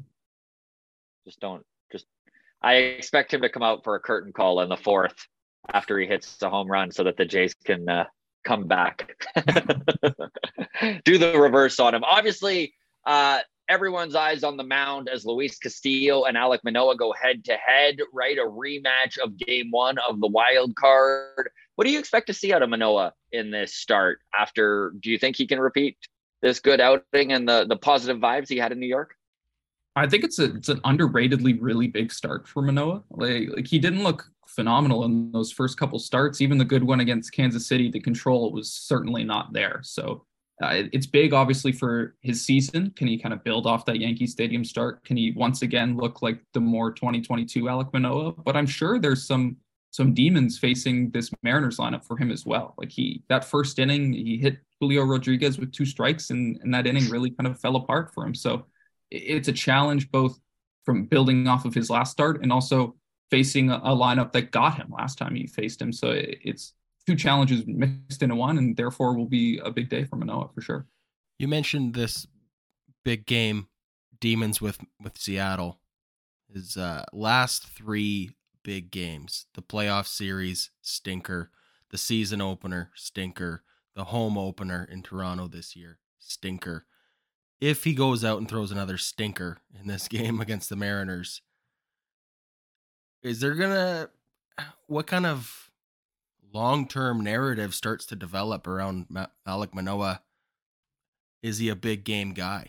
I expect him to come out for a curtain call in the fourth after he hits the home run so that the Jays can come back. Do the reverse on him. Obviously, everyone's eyes on the mound as Luis Castillo and Alek Manoah go head-to-head, right? A rematch of Game 1 of the wild card. What do you expect to see out of Manoah in this start? Do you think he can repeat this good outing and the positive vibes he had in New York? I think it's an underratedly really big start for Manoah. Like he didn't look phenomenal in those first couple starts. Even the good one against Kansas City, the control was certainly not there. So it's big, obviously, for his season. Can he kind of build off that Yankee Stadium start? Can he once again look like the more 2022 Alek Manoah? But I'm sure there's some demons facing this Mariners lineup for him as well. Like that first inning, he hit Julio Rodriguez with 2 strikes, and that inning really kind of fell apart for him. So it's a challenge both from building off of his last start and also facing a lineup that got him last time he faced him. So it's 2 challenges mixed into one, and therefore will be a big day for Manoah for sure. You mentioned this big game, Demons with Seattle. His last 3 big games, the playoff series, stinker, the season opener, stinker, the home opener in Toronto this year, stinker. If he goes out and throws another stinker in this game against the Mariners, what kind of long-term narrative starts to develop around Alek Manoah? Is he a big game guy?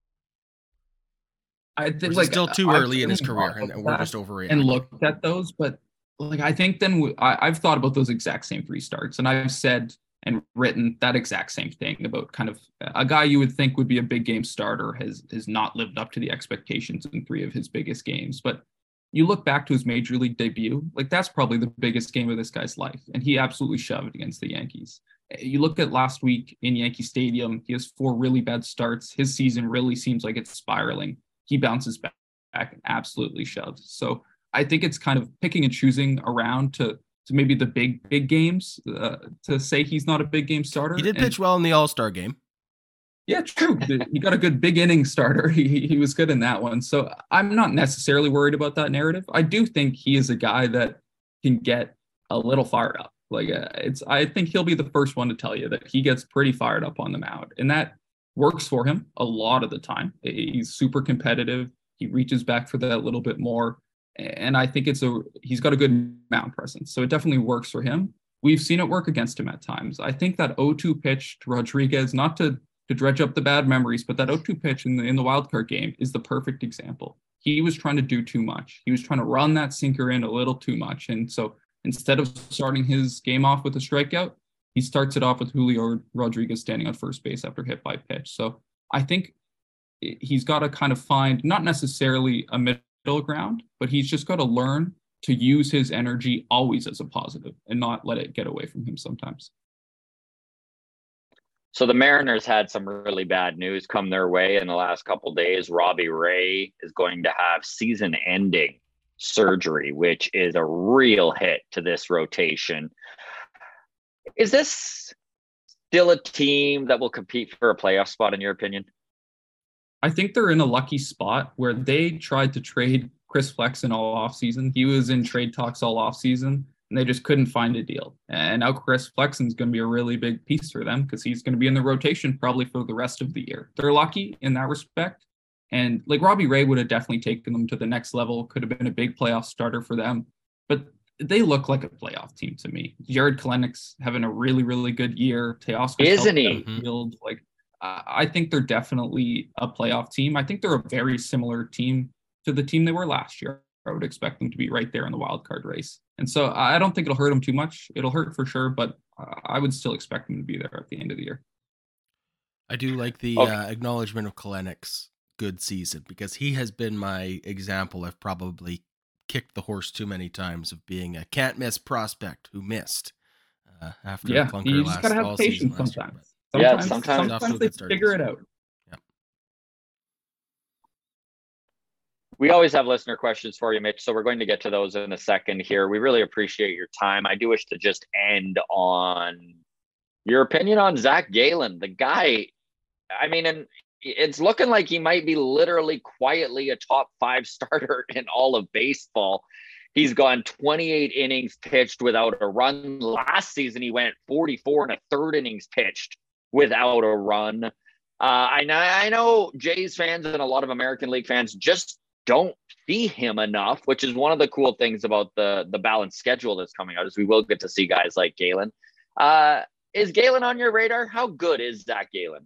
I think it's still too early in his career, and we're just overreacting. And looked at those, but I think then I've thought about those exact same 3 starts, and I've said and written that exact same thing about kind of a guy you would think would be a big game starter has not lived up to the expectations in 3 of his biggest games. But you look back to his major league debut, that's probably the biggest game of this guy's life, and he absolutely shoved against the Yankees. You look at last week in Yankee Stadium, he has 4 really bad starts. His season really seems like it's spiraling. He bounces back and absolutely shoves. So I think it's kind of picking and choosing around to maybe the big games to say he's not a big game starter. He did pitch well in the All-Star game. Yeah, true. He got a good big inning starter. He was good in that one. So I'm not necessarily worried about that narrative. I do think he is a guy that can get a little fired up. I think he'll be the first one to tell you that he gets pretty fired up on the mound, and that works for him a lot of the time. He's super competitive. He reaches back for that little bit more. And I think he's got a good mound presence. So it definitely works for him. We've seen it work against him at times. I think that 0-2 pitch to Rodriguez, not to dredge up the bad memories, but that 0-2 pitch in the wild card game is the perfect example. He was trying to do too much. He was trying to run that sinker in a little too much. And so instead of starting his game off with a strikeout, he starts it off with Julio Rodriguez standing on first base after hit by pitch. So I think he's got to kind of find not necessarily a middle ground, but he's just got to learn to use his energy always as a positive and not let it get away from him sometimes. So the Mariners had some really bad news come their way in the last couple of days. Robbie Ray is going to have season-ending surgery, which is a real hit to this rotation. Is this still a team that will compete for a playoff spot, in your opinion? I think they're in a lucky spot where they tried to trade Chris Flexen all offseason. He was in trade talks all offseason, and they just couldn't find a deal. And now Chris Flexen's going to be a really big piece for them because he's going to be in the rotation probably for the rest of the year. They're lucky in that respect. And like Robbie Ray would have definitely taken them to the next level, could have been a big playoff starter for them. But they look like a playoff team to me. Jared Kelenics having a really, really good year. Teoscar, isn't he? Field, like, I think they're definitely a playoff team. I think they're a very similar team to the team they were last year. I would expect them to be right there in the wild card race. And so I don't think it'll hurt them too much. It'll hurt for sure, but I would still expect them to be there at the end of the year. I do like the acknowledgement of Kelenics' good season because he has been my example. I've probably kicked the horse too many times of being a can't miss prospect who missed after a clunker you last just gotta have patience sometimes. Sometimes they figure it out. Yeah. We always have listener questions for you, Mitch, so we're going to get to those in a second here. We really appreciate your time. I do wish to just end on your opinion on Zach Gallen. The guy, I mean, and it's looking like he might be literally quietly a top 5 starter in all of baseball. He's gone 28 innings pitched without a run. Last season, he went 44 and a third innings pitched without a run. I know Jays fans and a lot of American League fans just don't see him enough, which is one of the cool things about the balanced schedule that's coming out, is we will get to see guys like Gallen. Is Gallen on your radar? How good is Zach Gallen?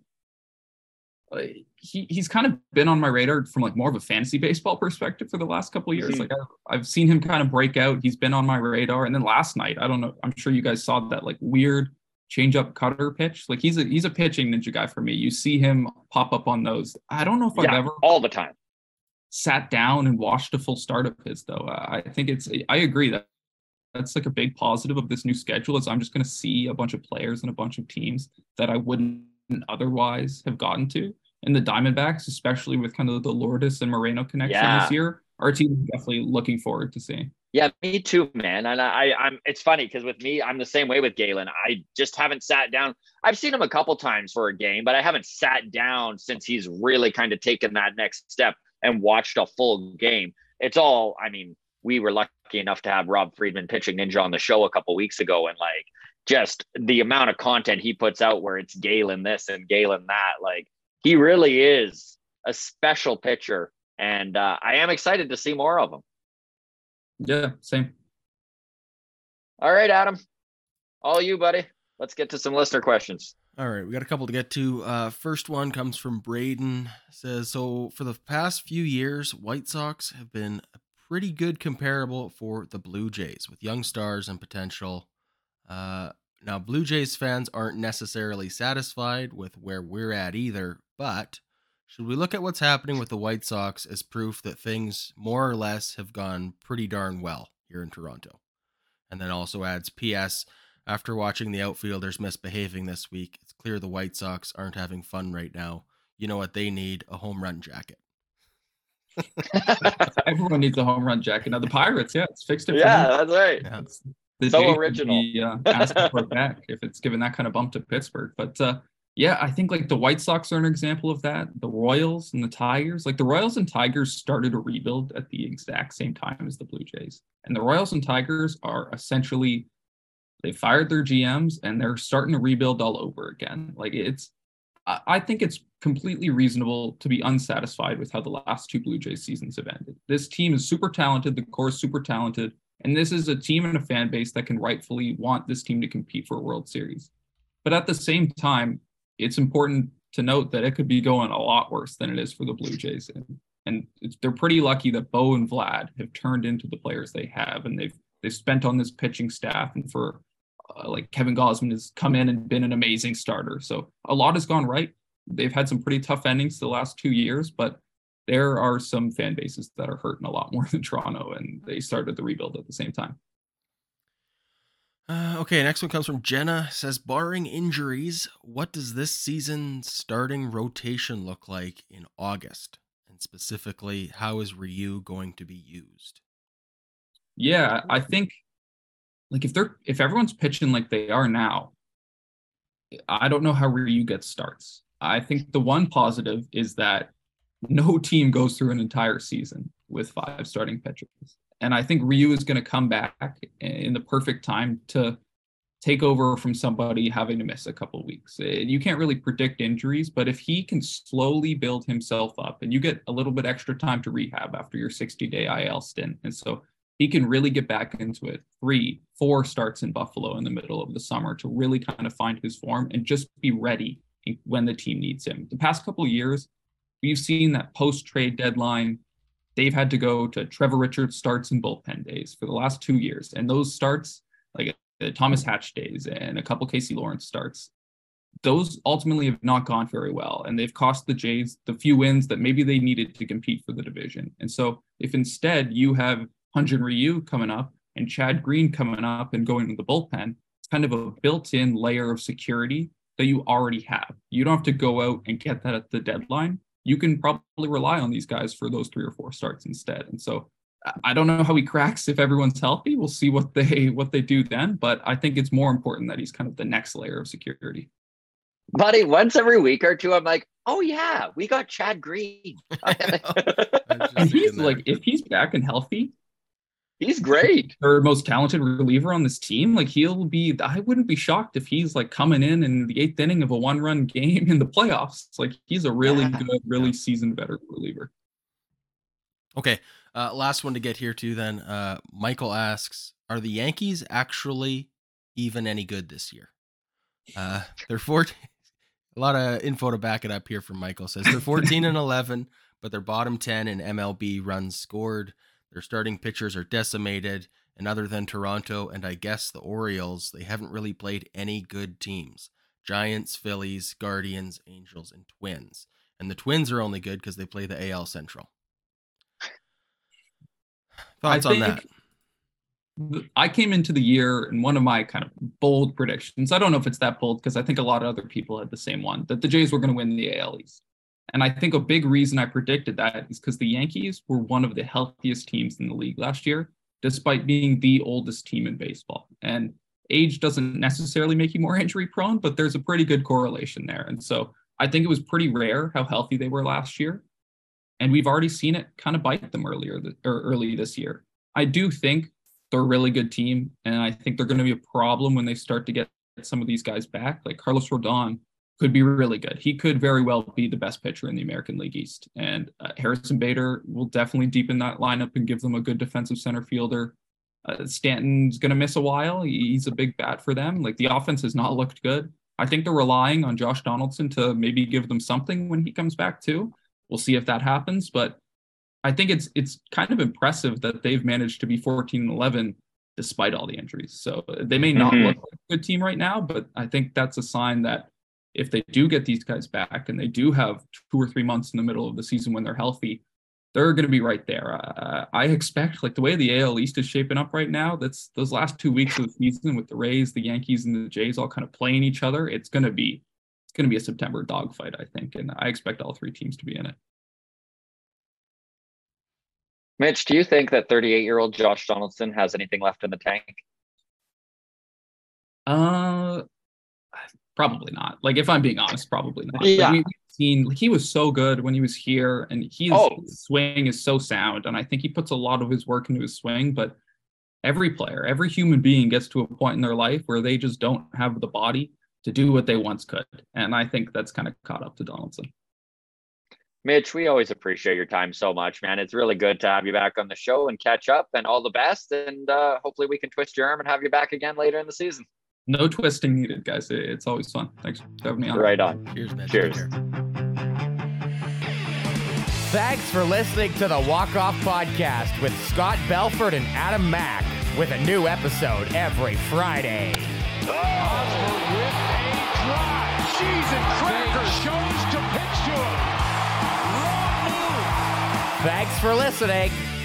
He's kind of been on my radar from like more of a fantasy baseball perspective for the last couple of years. Mm-hmm. Like I've seen him kind of break out. He's been on my radar. And then last night, I don't know, I'm sure you guys saw that like weird change-up cutter pitch. Like he's a pitching ninja guy for me. You see him pop up on those. I don't know if I've ever all the time sat down and watched a full start of his though. I think I agree that's like a big positive of this new schedule is I'm just going to see a bunch of players and a bunch of teams that I wouldn't otherwise have gotten to. And the Diamondbacks, especially with kind of the Lourdes and Moreno connection this year, our team is definitely looking forward to seeing. Yeah, me too, man. And I'm it's funny because with me, I'm the same way with Gallen. I just haven't sat down. I've seen him a couple times for a game, but I haven't sat down since he's really kind of taken that next step and watched a full game. It's all, I mean, we were lucky enough to have Rob Friedman, Pitching Ninja, on the show a couple weeks ago, and like just the amount of content he puts out where it's Gallen this and Gallen that, like he really is a special pitcher, and I am excited to see more of him. Yeah, same. All right, Adam, all you, buddy. Let's get to some listener questions. All right, we got a couple to get to. First one comes from Braden. Says, so for the past few years, White Sox have been a pretty good comparable for the Blue Jays with young stars and potential. Now, Blue Jays fans aren't necessarily satisfied with where we're at either, but should we look at what's happening with the White Sox as proof that things more or less have gone pretty darn well here in Toronto? And then also adds, P.S., after watching the outfielders misbehaving this week, it's clear the White Sox aren't having fun right now. You know what they need? A home run jacket. Everyone needs a home run jacket. Now the Pirates, it's fixed it. Yeah, that's right. Yeah. So original. Asking for it back if it's given that kind of bump to Pittsburgh. But I think like the White Sox are an example of that. The Royals and the Tigers, like the Royals and Tigers started a rebuild at the exact same time as the Blue Jays. And the Royals and Tigers are essentially, they fired their GMs and they're starting to rebuild all over again. Like I think it's completely reasonable to be unsatisfied with how the last 2 Blue Jays seasons have ended. This team is super talented. The core is super talented. And this is a team and a fan base that can rightfully want this team to compete for a World Series. But at the same time, it's important to note that it could be going a lot worse than it is for the Blue Jays. And they're pretty lucky that Bo and Vlad have turned into the players they have. And they've spent on this pitching staff. And for like Kevin Gausman has come in and been an amazing starter. So a lot has gone right. They've had some pretty tough endings the last 2 years, but there are some fan bases that are hurting a lot more than Toronto, and they started the rebuild at the same time. Okay, next one comes from Jenna. Says, barring injuries, what does this season's starting rotation look like in August? And specifically, how is Ryu going to be used? Yeah, I think like if everyone's pitching like they are now, I don't know how Ryu gets starts. I think the one positive is that no team goes through an entire season with 5 starting pitchers. And I think Ryu is going to come back in the perfect time to take over from somebody having to miss a couple of weeks. You can't really predict injuries, but if he can slowly build himself up, and you get a little bit extra time to rehab after your 60-day IL stint. And so he can really get back into it. 3-4 starts in Buffalo in the middle of the summer to really kind of find his form and just be ready when the team needs him. The past couple of years, we've seen that post-trade deadline, they've had to go to Trevor Richards starts and bullpen days for the last 2 years. And those starts, like the Thomas Hatch days and a couple Casey Lawrence starts, those ultimately have not gone very well. And they've cost the Jays the few wins that maybe they needed to compete for the division. And so if instead you have Hyun-Jin Ryu coming up and Chad Green coming up and going to the bullpen, it's kind of a built-in layer of security that you already have. You don't have to go out and get that at the deadline. You can probably rely on these guys for those 3 or 4 starts instead. And so I don't know how he cracks if everyone's healthy. We'll see what they do then. But I think it's more important that he's kind of the next layer of security. Buddy, once every week or two, I'm like, oh yeah, we got Chad Green. And he's like, if he's back and healthy, he's great. Our most talented reliever on this team. Like I wouldn't be shocked if he's like coming in the 8th inning of a 1-run game in the playoffs. Like he's a really good, really seasoned veteran reliever. Okay. Last one to get here too then. Michael asks, are the Yankees actually even any good this year? They're 14. A lot of info to back it up here from Michael. Says they're 14-11, but they're bottom 10 in MLB runs scored. Their starting pitchers are decimated, and other than Toronto and I guess the Orioles, they haven't really played any good teams. Giants, Phillies, Guardians, Angels, and Twins. And the Twins are only good because they play the AL Central. Thoughts on that? I came into the year in one of my kind of bold predictions. I don't know if it's that bold because I think a lot of other people had the same one, that the Jays were going to win the AL East. And I think a big reason I predicted that is because the Yankees were one of the healthiest teams in the league last year, despite being the oldest team in baseball. And age doesn't necessarily make you more injury prone, but there's a pretty good correlation there. And so I think it was pretty rare how healthy they were last year. And we've already seen it kind of bite them early this year. I do think they're a really good team, and I think they're going to be a problem when they start to get some of these guys back. Like Carlos Rodon could be really good. He could very well be the best pitcher in the American League East. And Harrison Bader will definitely deepen that lineup and give them a good defensive center fielder. Stanton's going to miss a while. He's a big bat for them. Like the offense has not looked good. I think they're relying on Josh Donaldson to maybe give them something when he comes back too. We'll see if that happens, but I think it's kind of impressive that they've managed to be 14-11 despite all the injuries. So they may not look like a good team right now, but I think that's a sign that if they do get these guys back and they do have 2 or 3 months in the middle of the season when they're healthy, they're going to be right there. I expect, like the way the AL East is shaping up right now, that's those last 2 weeks of the season with the Rays, the Yankees, and the Jays all kind of playing each other. It's going to be a September dogfight, I think, and I expect all 3 teams to be in it. Mitch, do you think that 38-year-old Josh Donaldson has anything left in the tank? Probably not. Like, if I'm being honest, probably not. Yeah. We've seen, like, he was so good when he was here, and his swing is so sound, and I think he puts a lot of his work into his swing, but every player, every human being gets to a point in their life where they just don't have the body to do what they once could, and I think that's kind of caught up to Donaldson. Mitch, we always appreciate your time so much, man. It's really good to have you back on the show and catch up, and all the best. And hopefully we can twist your arm and have you back again later in the season. No twisting needed, guys. It's always fun. Thanks for having me on. Right on. Cheers, man. Cheers. Thanks for listening to the Walk Off Podcast with Scott Belford and Adam Mack, with a new episode every Friday. Osborne with a drive. Cheese and crackers. Chose to pitch to him. Wrong move. Thanks for listening.